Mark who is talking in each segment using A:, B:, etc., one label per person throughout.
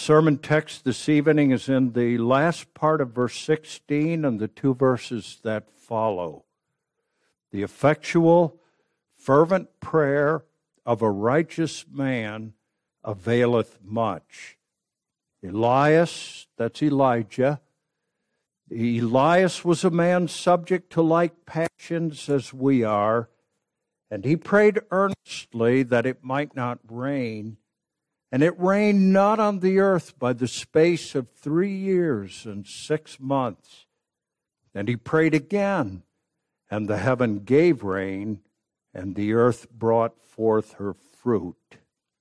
A: sermon text this evening is in the last part of verse 16 and the two verses that follow. The effectual, fervent prayer of a righteous man availeth much. Elias, that's Elijah. Elias was a man subject to like passions as we are, and he prayed earnestly that it might not rain. And it rained not on the earth by the space of 3 years and 6 months. And he prayed again, and the heaven gave rain, and the earth brought forth her fruit.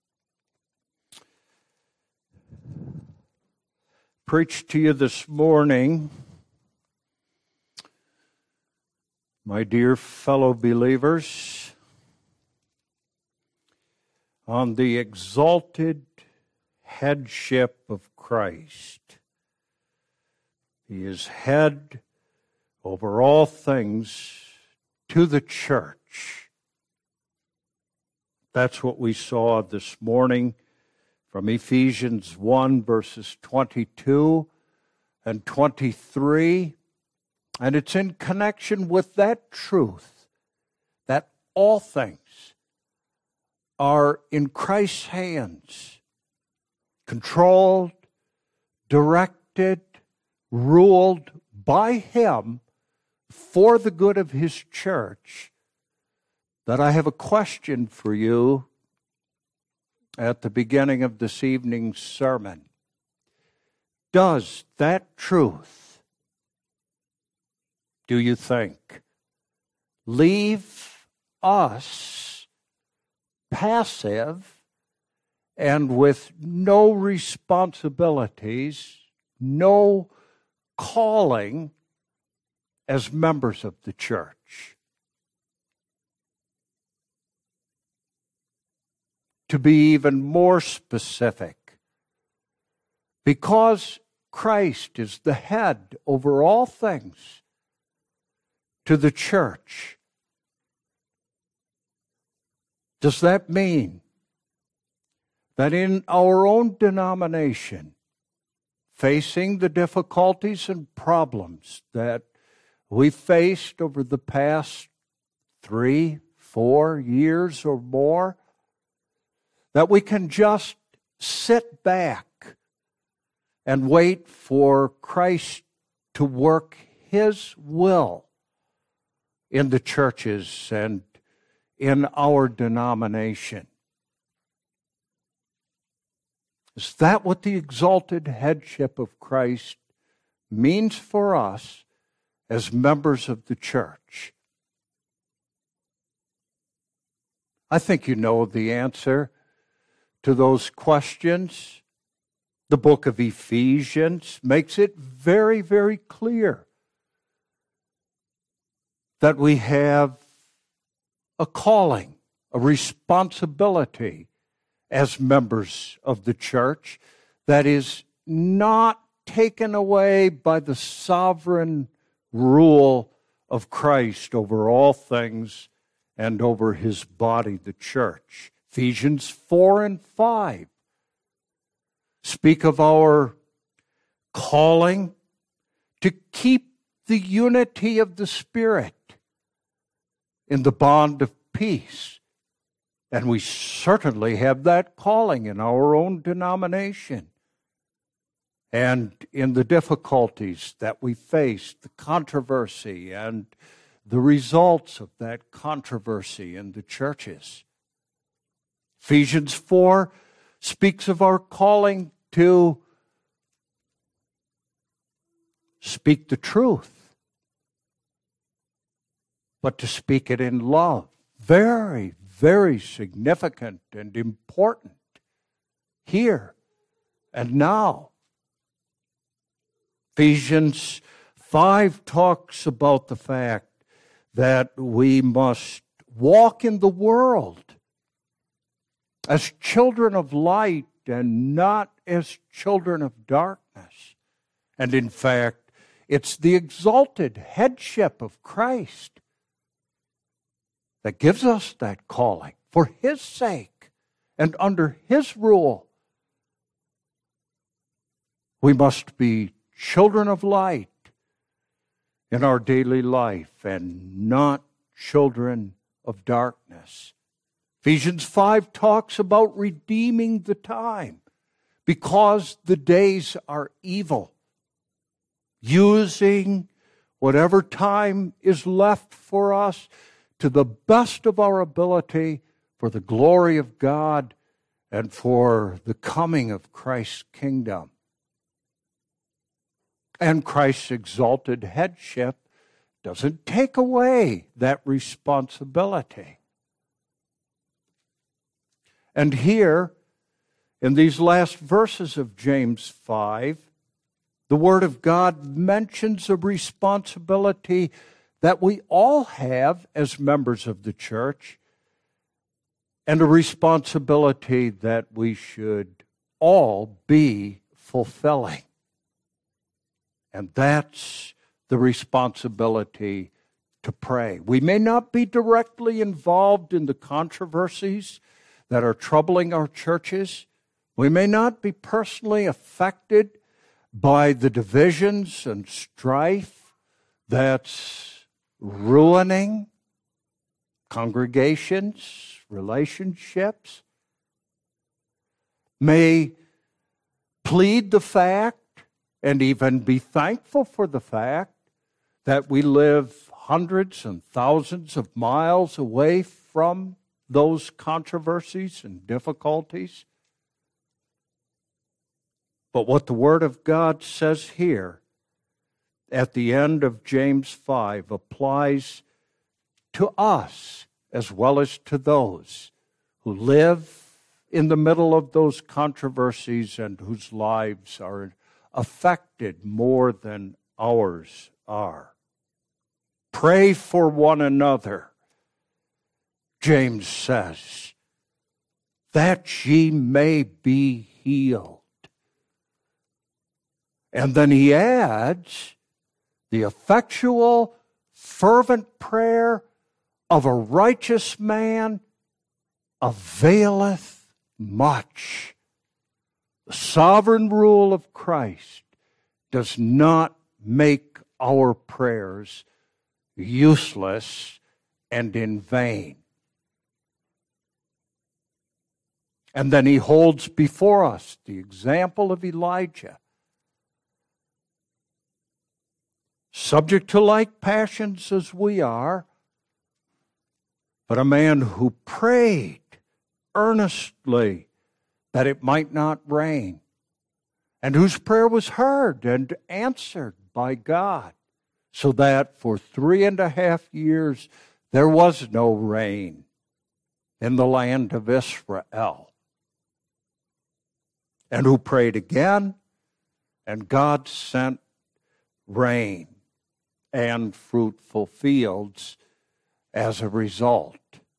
A: Preached to you this morning, my dear fellow believers, on the exalted headship of Christ. He is head over all things to the church. That's what we saw this morning from Ephesians 1, verses 22 and 23. And it's in connection with that truth that all things are in Christ's hands, controlled, directed, ruled by Him for the good of His church, that I have a question for you at the beginning of this evening's sermon. Does that truth, do you think, leave us passive and with no responsibilities, no calling as members of the church? To be even more specific, because Christ is the head over all things to the church, does that mean that in our own denomination, facing the difficulties and problems that we faced over the past 3, 4 years or more, that we can just sit back and wait for Christ to work His will in the churches and in our denomination? Is that what the exalted headship of Christ means for us as members of the church? I think you know the answer to those questions. The book of Ephesians makes it very, very clear that we have a calling, a responsibility as members of the church that is not taken away by the sovereign rule of Christ over all things and over His body, the church. Ephesians 4 and 5 speak of our calling to keep the unity of the Spirit in the bond of peace. And we certainly have that calling in our own denomination. And in the difficulties that we face, the controversy and the results of that controversy in the churches. Ephesians 4 speaks of our calling to speak the truth, but to speak it in love. Very, very significant and important here and now. Ephesians 5 talks about the fact that we must walk in the world as children of light and not as children of darkness. And in fact, it's the exalted headship of Christ that gives us that calling for His sake and under His rule. We must be children of light in our daily life and not children of darkness. Ephesians 5 talks about redeeming the time because the days are evil. Using whatever time is left for us to the best of our ability for the glory of God and for the coming of Christ's kingdom. And Christ's exalted headship doesn't take away that responsibility. And here, in these last verses of James 5, the Word of God mentions a responsibility that we all have as members of the church, and a responsibility that we should all be fulfilling. And that's the responsibility to pray. We may not be directly involved in the controversies that are troubling our churches. We may not be personally affected by the divisions and strife that's ruining congregations, relationships. May plead the fact and even be thankful for the fact that we live hundreds and thousands of miles away from those controversies and difficulties. But what the Word of God says here at the end of James 5 applies to us as well as to those who live in the middle of those controversies and whose lives are affected more than ours are. Pray for one another, James says, that ye may be healed. And then he adds, the effectual, fervent prayer of a righteous man availeth much. The sovereign rule of Christ does not make our prayers useless and in vain. And then he holds before us the example of Elijah. Subject to like passions as we are, but a man who prayed earnestly that it might not rain, and whose prayer was heard and answered by God, so that for 3.5 years there was no rain in the land of Israel. And who prayed again, and God sent rain and fruitful fields as a result.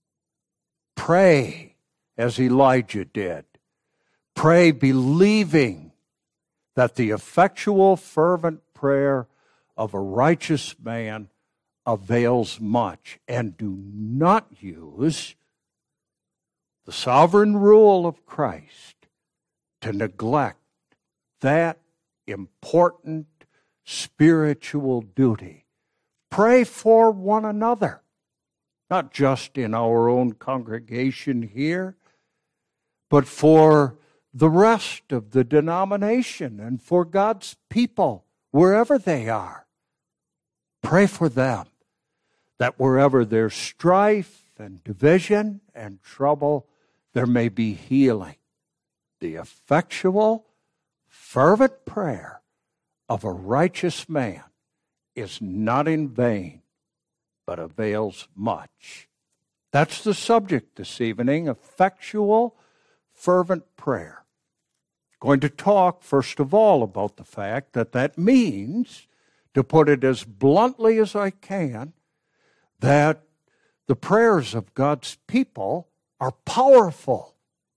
A: Pray as Elijah did. Pray believing that the effectual, fervent prayer of a righteous man avails much, and do not use the sovereign rule of Christ to neglect that important spiritual duty. Pray for one another, not just in our own congregation here, but for the rest of the denomination and for God's people, wherever they are. Pray for them, that wherever there's strife and division and trouble, there may be healing. The effectual, fervent prayer of a righteous man is not in vain, but avails much. That's the subject this evening, effectual, fervent prayer. Going to talk, first of all, about the fact that means, to put it as bluntly as I can, that the prayers of God's people are powerful.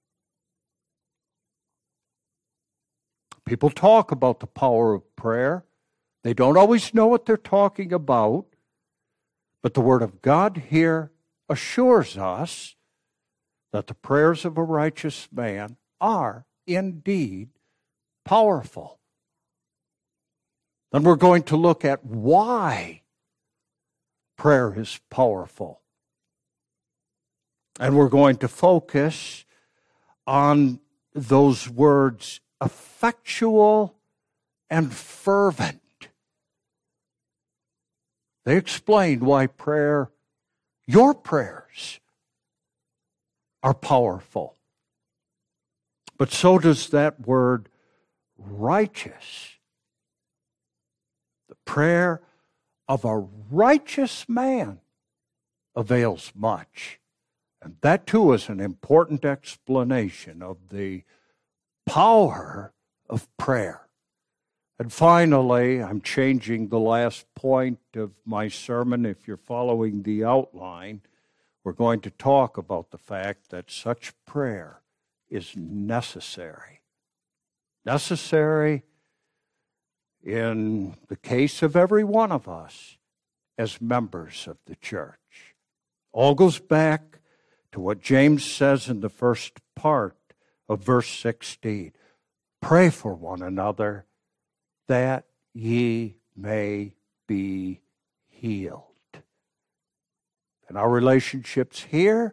A: People talk about the power of prayer. They don't always know what they're talking about, but the Word of God here assures us that the prayers of a righteous man are indeed powerful. Then we're going to look at why prayer is powerful. And we're going to focus on those words, effectual and fervent. They explained why prayer, your prayers, are powerful. But so does that word righteous. The prayer of a righteous man avails much. And that too is an important explanation of the power of prayer. And finally, I'm changing the last point of my sermon. If you're following the outline, we're going to talk about the fact that such prayer is necessary. Necessary in the case of every one of us as members of the church. All goes back to what James says in the first part of verse 16. Pray for one another that ye may be healed. In our relationships here,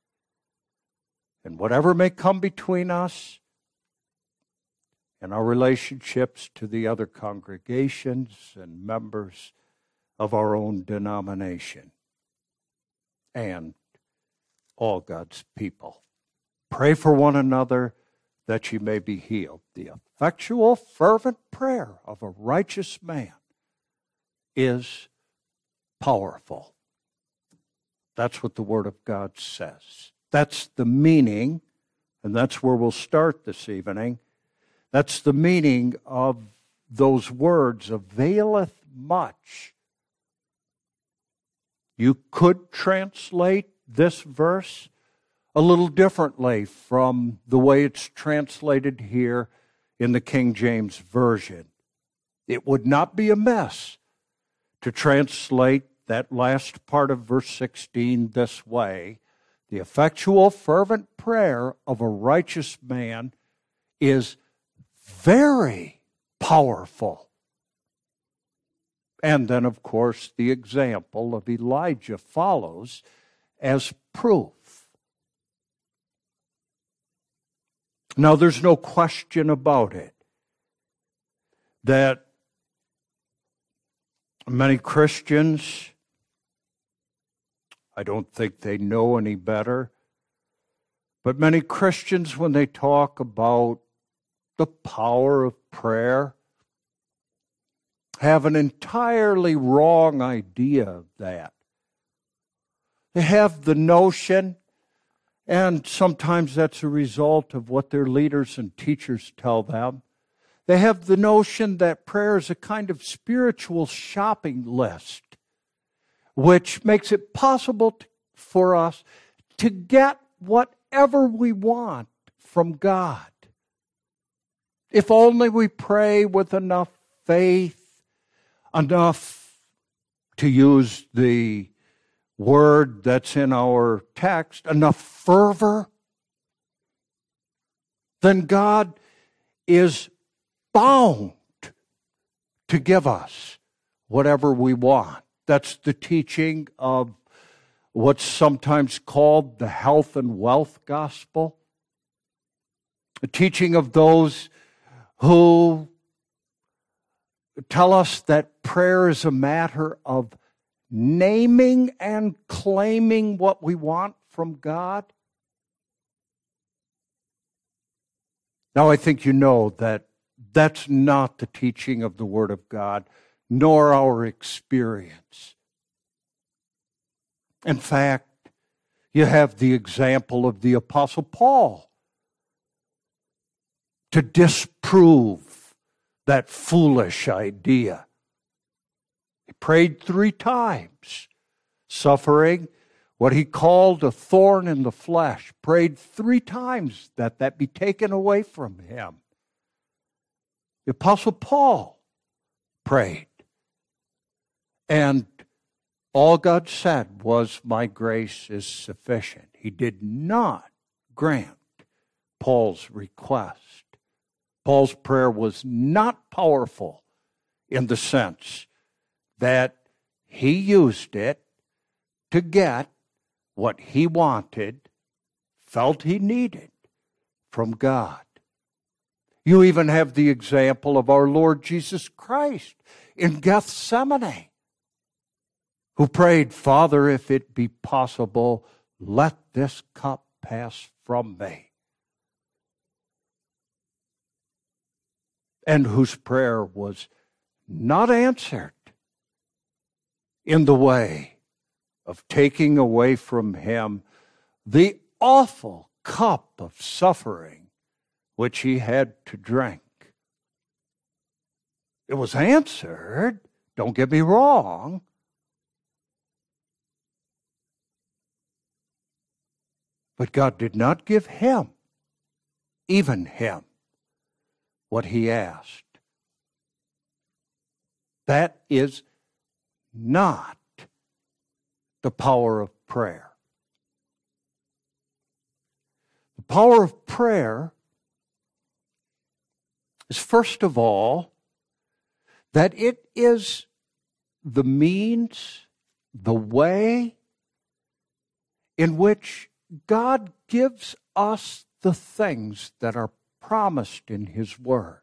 A: and whatever may come between us, and our relationships to the other congregations and members of our own denomination, and all God's people. Pray for one another that ye may be healed. The effectual, fervent prayer of a righteous man is powerful. That's what the Word of God says. That's the meaning, and that's where we'll start this evening. That's the meaning of those words, availeth much. You could translate this verse a little differently from the way it's translated here in the King James Version. It would not be amiss to translate that last part of verse 16 this way. The effectual, fervent prayer of a righteous man is very powerful. And then, of course, the example of Elijah follows as proof. Now, there's no question about it that many Christians, I don't think they know any better, but many Christians, when they talk about the power of prayer, have an entirely wrong idea of that. They have the notion, and sometimes that's a result of what their leaders and teachers tell them. They have the notion that prayer is a kind of spiritual shopping list, which makes it possible for us to get whatever we want from God. If only we pray with enough faith, enough, to use the word that's in our text, enough fervor, then God is bound to give us whatever we want. That's the teaching of what's sometimes called the health and wealth gospel. The teaching of those who tell us that prayer is a matter of naming and claiming what we want from God. Now, I think you know that that's not the teaching of the Word of God, nor our experience. In fact, you have the example of the Apostle Paul to disprove that foolish idea. He prayed 3 times, suffering what he called a thorn in the flesh. Prayed 3 times that be taken away from him. The Apostle Paul prayed. And all God said was, my grace is sufficient. He did not grant Paul's request. Paul's prayer was not powerful in the sense that he used it to get what he wanted, felt he needed from God. You even have the example of our Lord Jesus Christ in Gethsemane, who prayed, "Father, if it be possible, let this cup pass from me." And whose prayer was not answered in the way of taking away from him the awful cup of suffering which he had to drink. It was answered, don't get me wrong, but God did not give him, even him, what he asked. That is not the power of prayer. The power of prayer is, first of all, that it is the means, the way in which God gives us the things that are promised in His Word.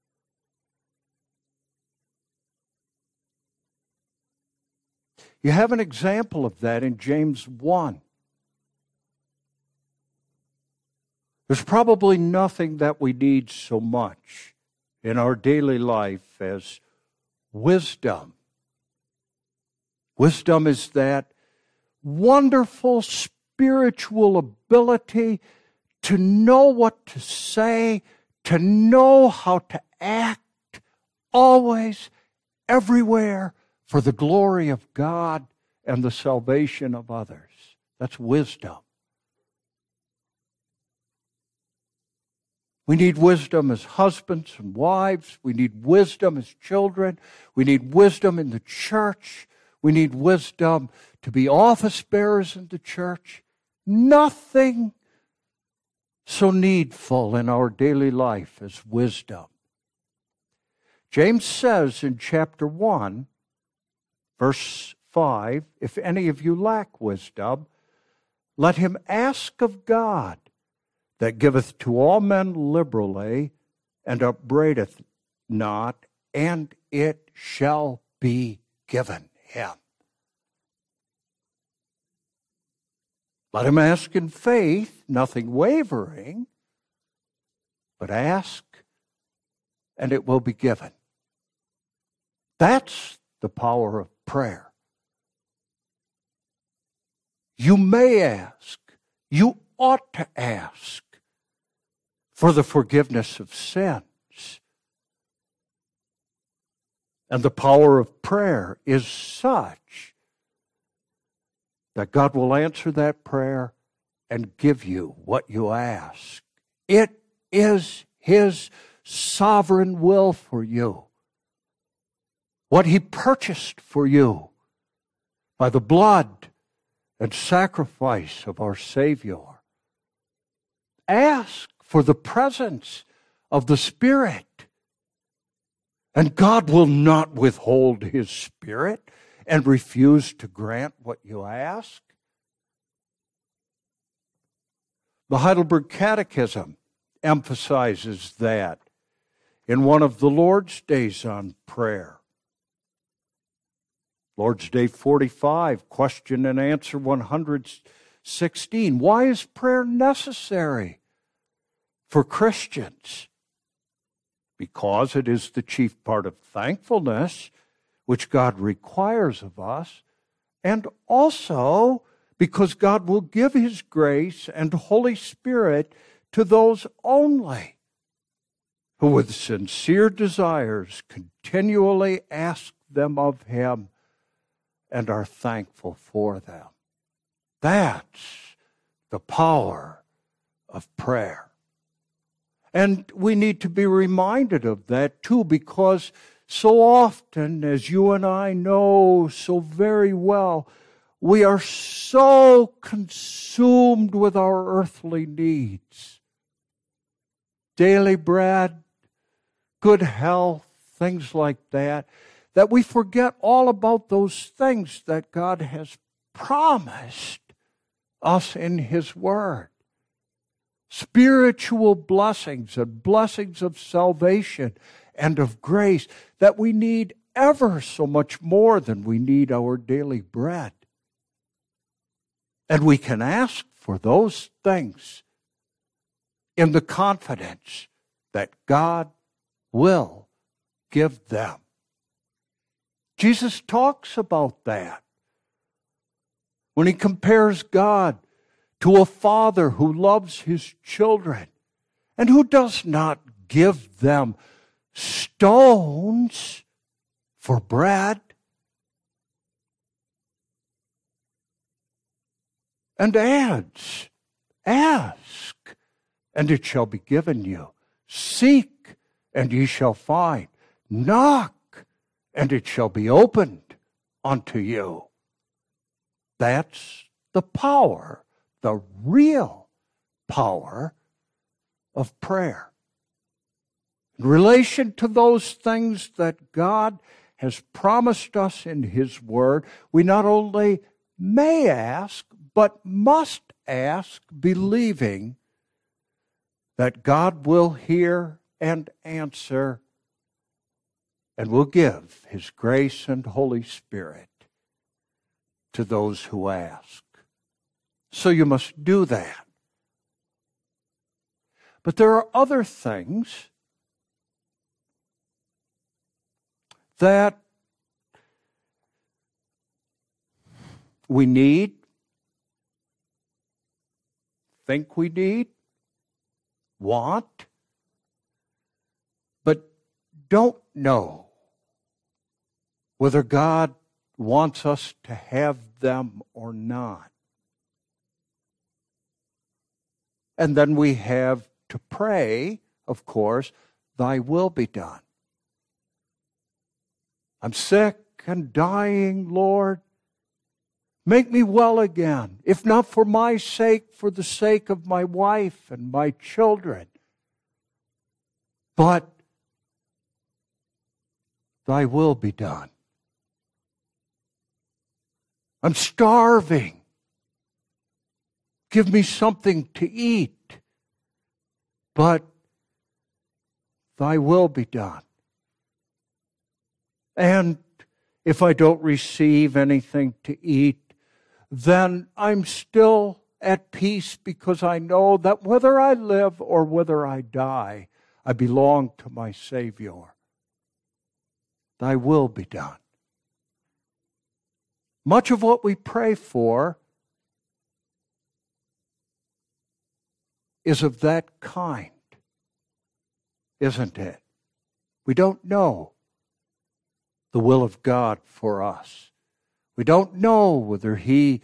A: You have an example of that in James 1. There's probably nothing that we need so much in our daily life as wisdom. Wisdom is that wonderful spiritual ability to know what to say, to know how to act, always, everywhere, for the glory of God and the salvation of others. That's wisdom. We need wisdom as husbands and wives. We need wisdom as children. We need wisdom in the church. We need wisdom to be office bearers in the church. Nothing so needful in our daily life as wisdom. James says in chapter 1, verse 5, if any of you lack wisdom, let him ask of God, that giveth to all men liberally, and upbraideth not, and it shall be given him. Let him ask in faith, nothing wavering, but ask, and it will be given. That's the power of prayer. You may ask, you ought to ask for the forgiveness of sins. And the power of prayer is such that God will answer that prayer and give you what you ask. It is His sovereign will for you. What He purchased for you by the blood and sacrifice of our Savior. Ask for the presence of the Spirit. And God will not withhold His Spirit and refuse to grant what you ask. The Heidelberg Catechism emphasizes that in one of the Lord's Days on prayer. Lord's Day 45, question and answer 116. Why is prayer necessary for Christians? Because it is the chief part of thankfulness, which God requires of us, and also because God will give His grace and Holy Spirit to those only who with sincere desires continually ask them of Him and are thankful for them. That's the power of prayer. And we need to be reminded of that too, because so often, as you and I know so very well, we are so consumed with our earthly needs. Daily bread, good health, things like that, that we forget all about those things that God has promised us in His Word. Spiritual blessings and blessings of salvation and of grace that we need ever so much more than we need our daily bread. And we can ask for those things in the confidence that God will give them. Jesus talks about that when He compares God to a father who loves his children and who does not give them stones for bread. And adds, ask, and it shall be given you. Seek, and ye shall find. Knock, and it shall be opened unto you. That's the power, the real power of prayer. In relation to those things that God has promised us in His Word, we not only may ask, but must ask, believing that God will hear and answer and will give His grace and Holy Spirit to those who ask. So you must do that. But there are other things that we need, think we need, want, but don't know whether God wants us to have them or not. And then we have to pray, of course, Thy will be done. I'm sick and dying, Lord. Make me well again, if not for my sake, for the sake of my wife and my children. But Thy will be done. I'm starving. Give me something to eat. But Thy will be done. And if I don't receive anything to eat, then I'm still at peace because I know that whether I live or whether I die, I belong to my Savior. Thy will be done. Much of what we pray for is of that kind, isn't it? We don't know the will of God for us. We don't know whether He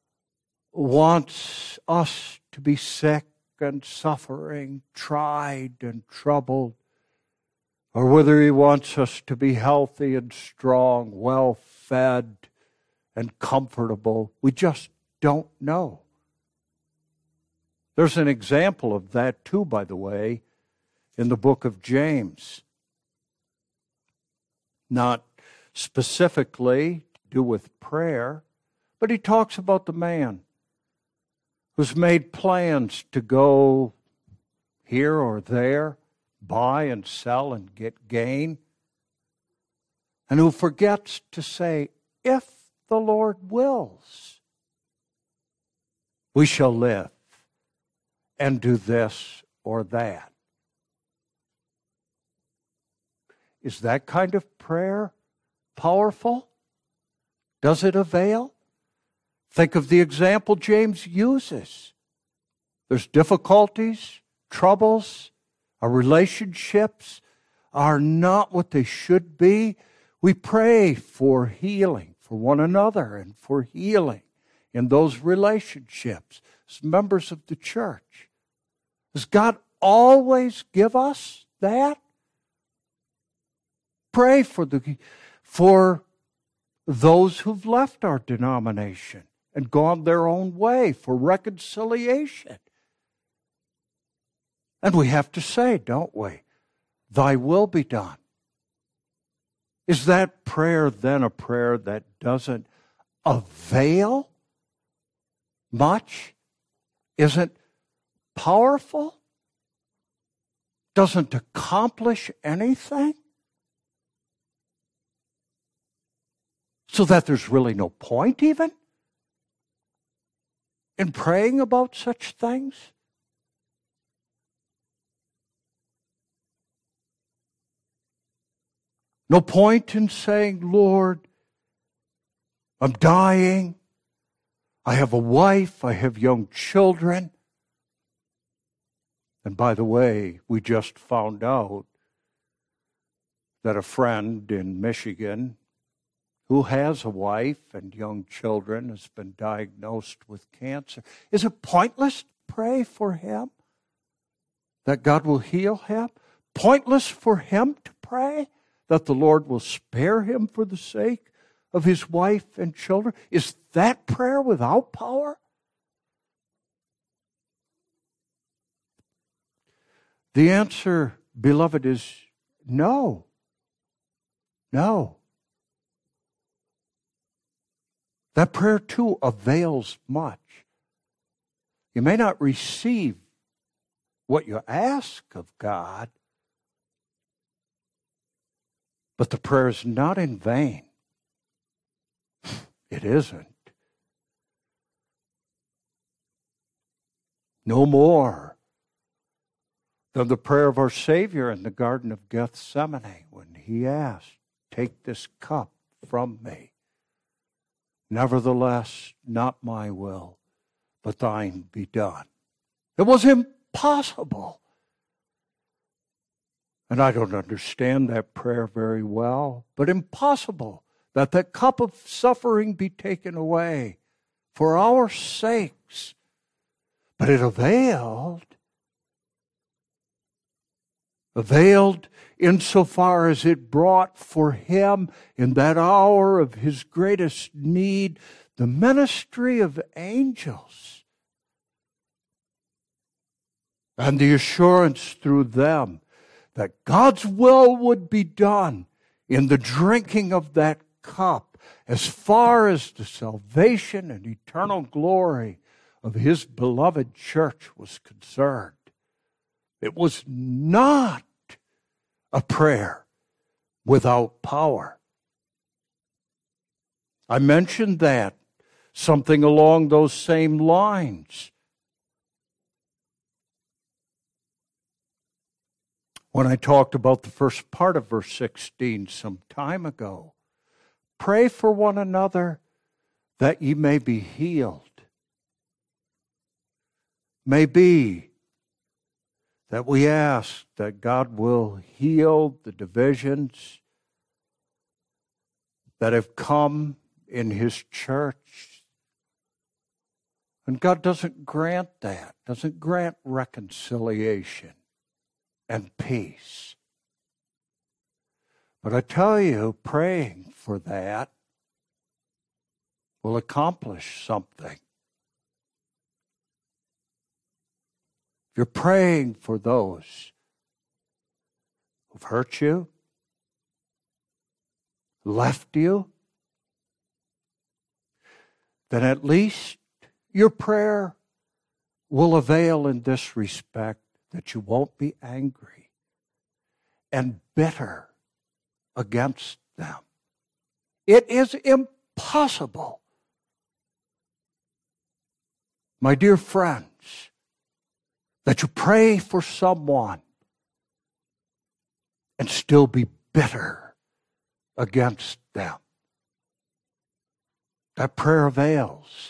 A: wants us to be sick and suffering, tried and troubled, or whether He wants us to be healthy and strong, well-fed and comfortable. We just don't know. There's an example of that too, by the way, in the book of James. Not specifically to do with prayer, but he talks about the man who's made plans to go here or there, buy and sell and get gain, and who forgets to say, if the Lord wills, we shall live and do this or that. Is that kind of prayer powerful? Does it avail? Think of the example James uses. There's difficulties, troubles, our relationships are not what they should be. We pray for healing for one another and for healing in those relationships as members of the church. Does God always give us that? Pray for those who've left our denomination and gone their own way for reconciliation. And we have to say, don't we? Thy will be done. Is that prayer then a prayer that doesn't avail much? Isn't powerful? Doesn't accomplish anything? So that there's really no point even in praying about such things? No point in saying, Lord, I'm dying. I have a wife. I have young children. And by the way, we just found out that a friend in Michigan who has a wife and young children has been diagnosed with cancer. Is it pointless to pray for him that God will heal him? Pointless for him to pray that the Lord will spare him for the sake of his wife and children? Is that prayer without power? The answer, beloved, is no. No. That prayer too avails much. You may not receive what you ask of God, but the prayer is not in vain. It isn't. No more than the prayer of our Savior in the Garden of Gethsemane when he asked, "Take this cup from me. Nevertheless, not my will, but thine be done." It was impossible. And I don't understand that prayer very well, but impossible that that cup of suffering be taken away for our sakes. But it availed insofar as it brought for him in that hour of his greatest need the ministry of angels and the assurance through them that God's will would be done in the drinking of that cup as far as the salvation and eternal glory of his beloved church was concerned. It was not a prayer without power. I mentioned that, something along those same lines, when I talked about the first part of verse 16 some time ago. Pray for one another that ye may be healed. May be that we ask that God will heal the divisions that have come in his church. And God doesn't grant that, doesn't grant reconciliation and peace. But I tell you, praying for that will accomplish something. If you're praying for those who've hurt you, left you, then at least your prayer will avail in this respect, that you won't be angry and bitter against them. It is impossible, my dear friends, that you pray for someone and still be bitter against them. That prayer avails.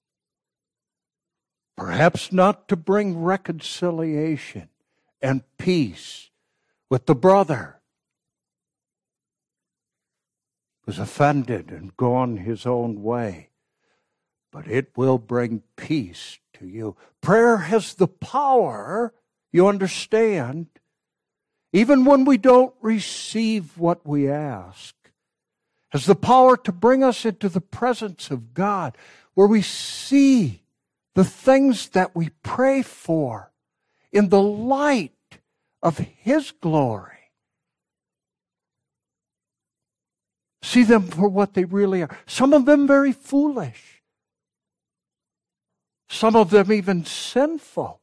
A: Perhaps not to bring reconciliation and peace with the brother who's offended and gone his own way, but it will bring peace to you. Prayer has the power, you understand, even when we don't receive what we ask, has the power to bring us into the presence of God, where we see the things that we pray for in the light of his glory. See them for what they really are. Some of them very foolish. Some of them even sinful.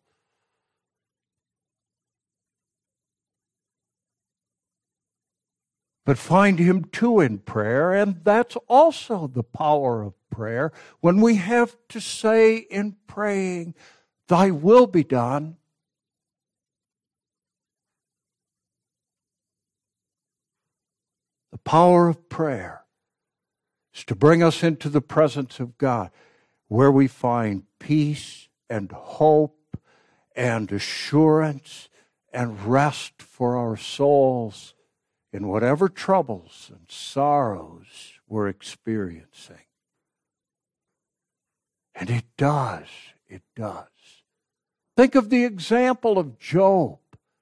A: But find Him too in prayer, and that's also the power of prayer. When we have to say in praying, Thy will be done. The power of prayer is to bring us into the presence of God, where we find peace and hope and assurance and rest for our souls in whatever troubles and sorrows we're experiencing. And it does. Think of the example of Job.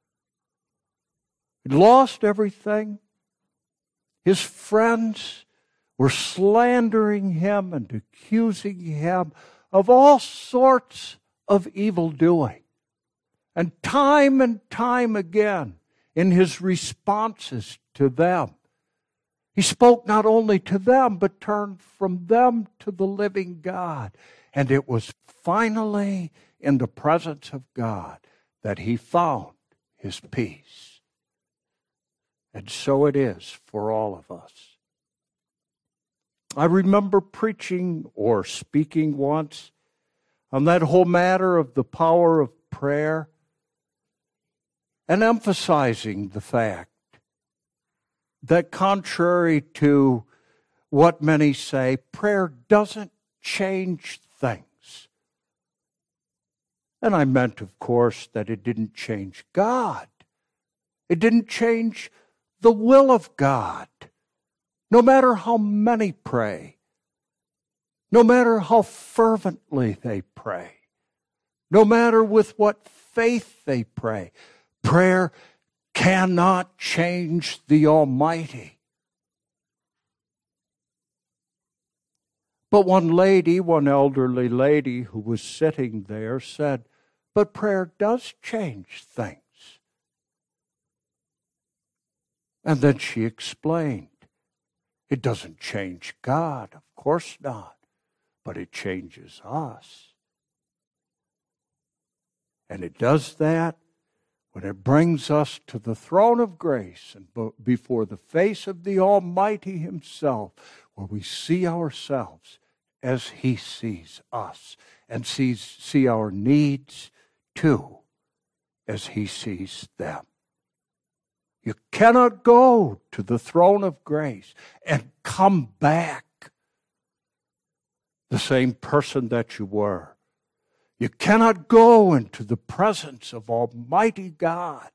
A: He lost everything. His friends were slandering him and accusing him of all sorts of evil doing. And time again, in his responses to them, he spoke not only to them, but turned from them to the living God. And it was finally in the presence of God that he found his peace. And so it is for all of us. I remember preaching or speaking once on that whole matter of the power of prayer and emphasizing the fact that contrary to what many say, prayer doesn't change things. And I meant, of course, that it didn't change God. It didn't change the will of God. No matter how many pray, no matter how fervently they pray, no matter with what faith they pray, prayer cannot change the Almighty. But one elderly lady who was sitting there said, but prayer does change things. And then she explained, it doesn't change God, of course not, but it changes us. And it does that when it brings us to the throne of grace and before the face of the Almighty Himself, where we see ourselves as He sees us and see our needs too as He sees them. You cannot go to the throne of grace and come back the same person that you were. You cannot go into the presence of Almighty God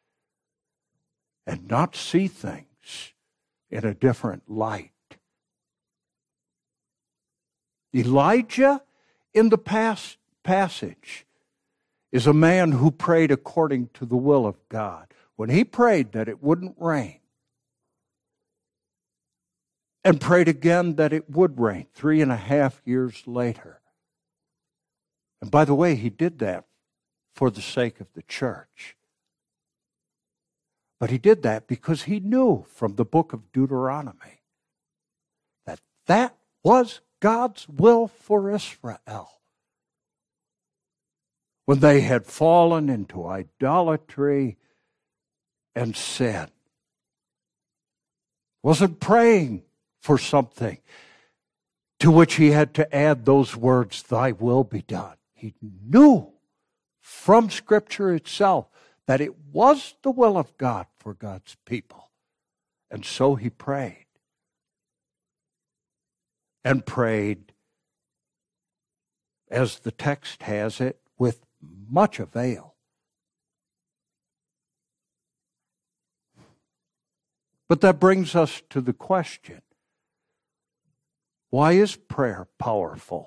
A: and not see things in a different light. Elijah, in the passage, is a man who prayed according to the will of God. When he prayed that it wouldn't rain, and prayed again that it would rain 3.5 years later. And by the way, he did that for the sake of the church. But he did that because he knew from the book of Deuteronomy that that was God's will for Israel. When they had fallen into idolatry and sin. Wasn't praying for something to which he had to add those words, thy will be done. He knew from Scripture itself that it was the will of God for God's people. And so he prayed. And prayed, as the text has it, with much avail. But that brings us to the question, why is prayer powerful?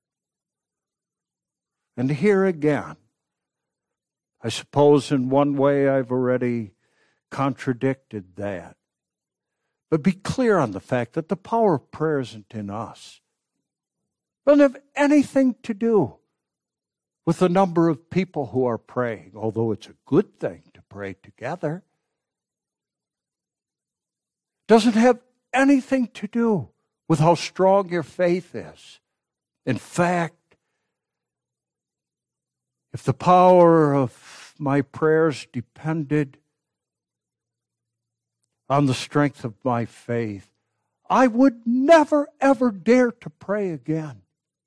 A: And here again, I suppose in one way I've already contradicted that. But be clear on the fact that the power of prayer isn't in us. It doesn't have anything to do with the number of people who are praying, although it's a good thing to pray together. Doesn't have anything to do with how strong your faith is. In fact, if the power of my prayers depended on the strength of my faith, I would never, ever dare to pray again.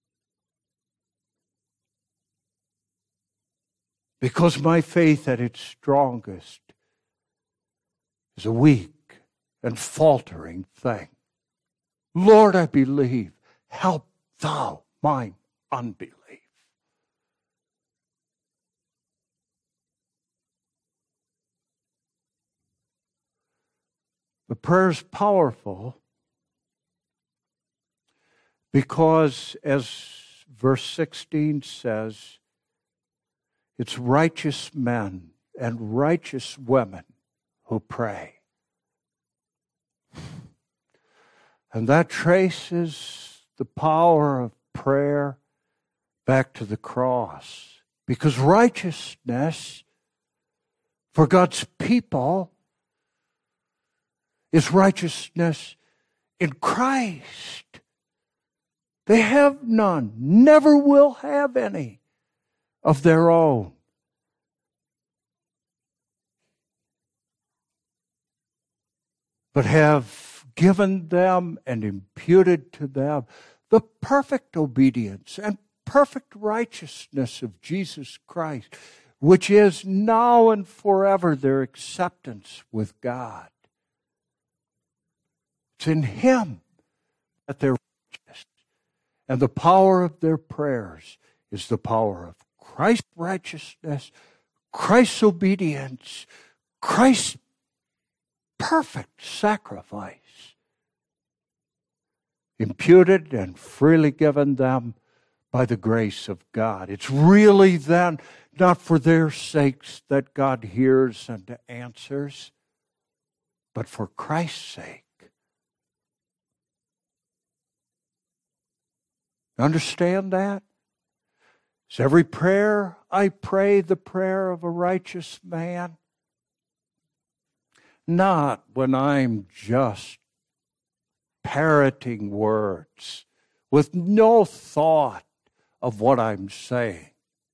A: Because my faith at its strongest is a weak and faltering thing. Lord, I believe. Help thou mine unbelief. The prayer is powerful because, as verse 16 says, it's righteous men and righteous women who pray. And that traces the power of prayer back to the cross. Because righteousness for God's people is righteousness in Christ. They have none, never will have any of their own. But have given them and imputed to them the perfect obedience and perfect righteousness of Jesus Christ, which is now and forever their acceptance with God. It's in Him that they're righteous. And the power of their prayers is the power of Christ's righteousness, Christ's obedience, Christ's perfect sacrifice, imputed and freely given them by the grace of God. It's really then not for their sakes that God hears and answers, but for Christ's sake. Understand that? Is every prayer I pray the prayer of a righteous man? Not when I'm just parroting words with no thought of what I'm saying.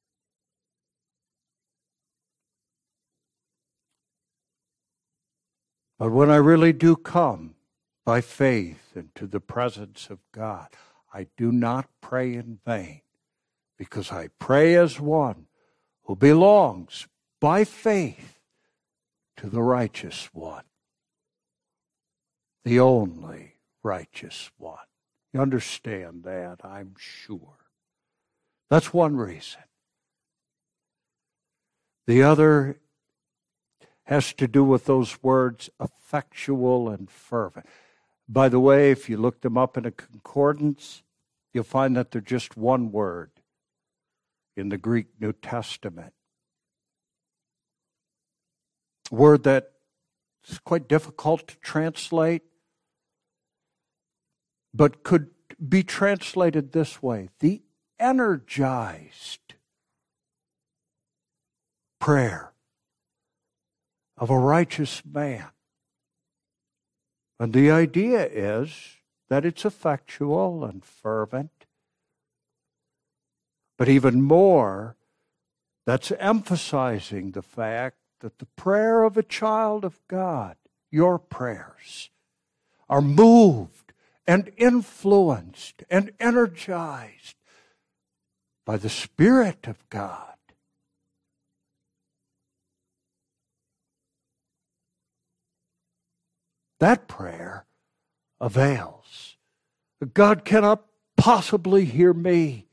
A: But when I really do come by faith into the presence of God, I do not pray in vain, because I pray as one who belongs by faith to the righteous one, the only righteous one. You understand that, I'm sure. That's one reason. The other has to do with those words, effectual and fervent. By the way, if you look them up in a concordance, you'll find that they're just one word in the Greek New Testament. A word that is quite difficult to translate, but could be translated this way: the energized prayer of a righteous man. And the idea is that it's effectual and fervent, but even more, that's emphasizing the fact that the prayer of a child of God, your prayers, are moved and influenced and energized by the Spirit of God. That prayer avails. God cannot possibly hear me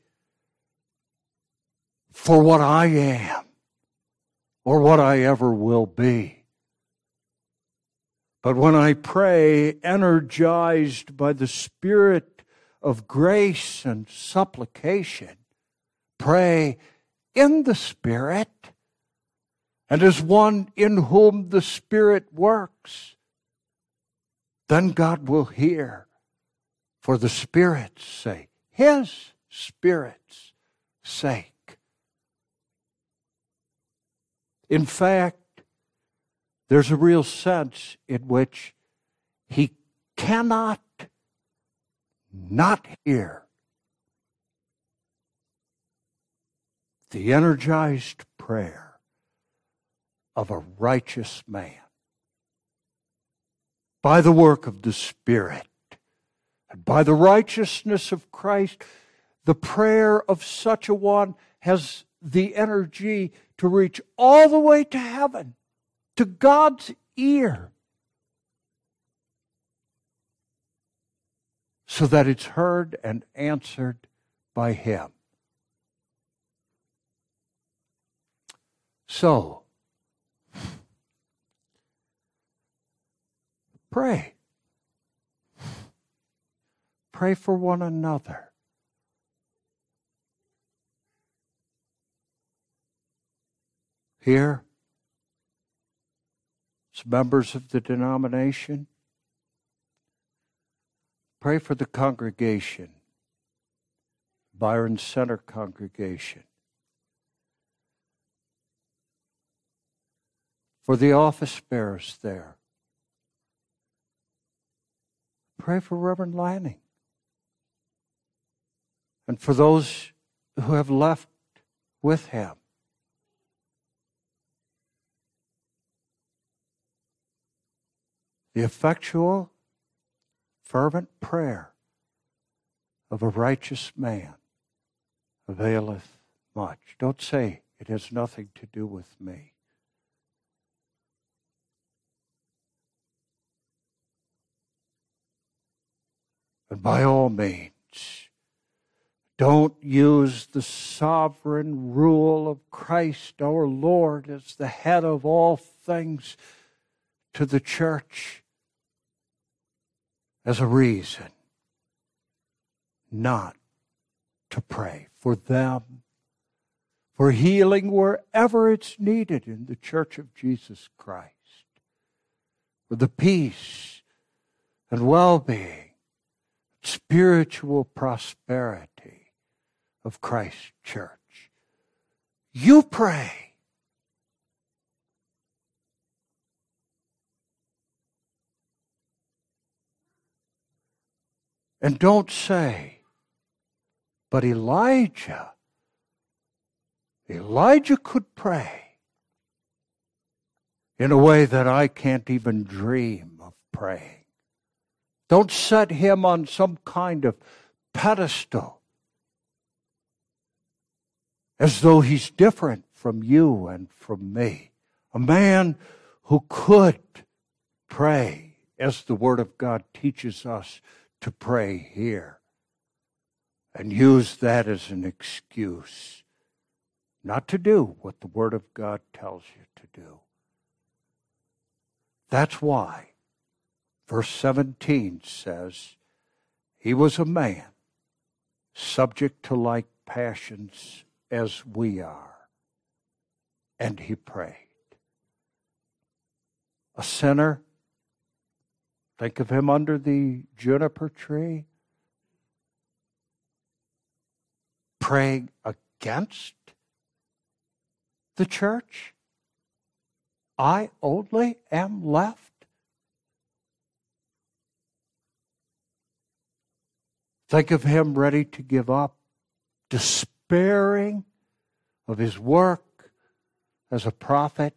A: for what I am or what I ever will be. But when I pray, energized by the Spirit of grace and supplication, pray in the Spirit and as one in whom the Spirit works, then God will hear for the Spirit's sake, His Spirit's sake. In fact, there's a real sense in which He cannot not hear the energized prayer of a righteous man by the work of the Spirit and by the righteousness of Christ. The prayer of such a one has the energy to reach all the way to heaven, to God's ear, so that it's heard and answered by Him. So, pray. Pray for one another. Here, as members of the denomination, pray for the congregation, Byron Center congregation, for the office bearers there. Pray for Reverend Lanning and for those who have left with him. The effectual, fervent prayer of a righteous man availeth much. Don't say it has nothing to do with me. And by all means, don't use the sovereign rule of Christ our Lord as the head of all things to the church as a reason not to pray for them, for healing wherever it's needed in the Church of Jesus Christ, for the peace and well-being, spiritual prosperity of Christ's church. You pray. And don't say, but Elijah could pray in a way that I can't even dream of praying. Don't set him on some kind of pedestal as though he's different from you and from me. A man who could pray as the Word of God teaches us to pray here, and use that as an excuse not to do what the Word of God tells you to do. That's why verse 17 says, he was a man subject to like passions as we are, and he prayed. A sinner. Think of him under the juniper tree, praying against the church. I only am left. Think of him ready to give up, despairing of his work as a prophet,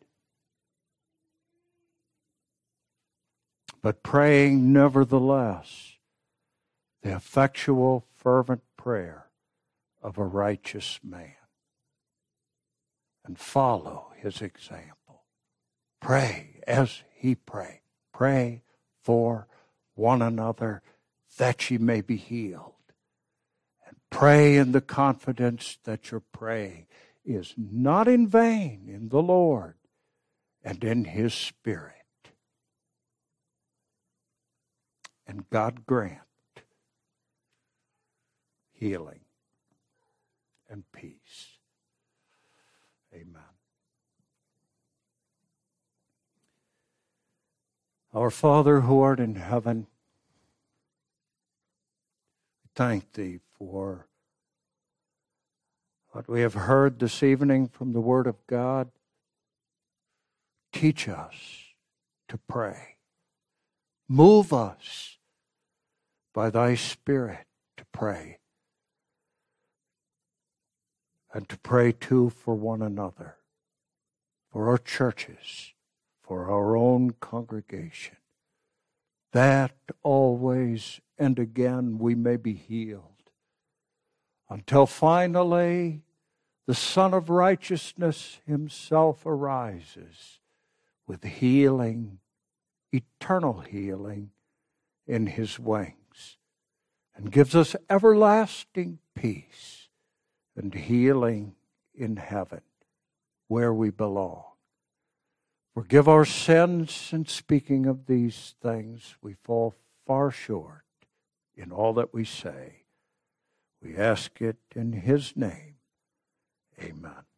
A: but praying nevertheless the effectual, fervent prayer of a righteous man. And follow his example. Pray as he prayed. Pray for one another that ye may be healed. And pray in the confidence that your praying is not in vain in the Lord and in His Spirit. And God grant healing and peace. Amen. Our Father who art in heaven, thank Thee for what we have heard this evening from the Word of God. Teach us to pray. Move us by thy Spirit to pray. And to pray too for one another, for our churches, for our own congregation, that always and again we may be healed, until finally the Son of Righteousness himself arises with healing, eternal healing in his wings, and gives us everlasting peace and healing in heaven, where we belong. Forgive our sins, and speaking of these things, we fall far short in all that we say. We ask it in his name. Amen.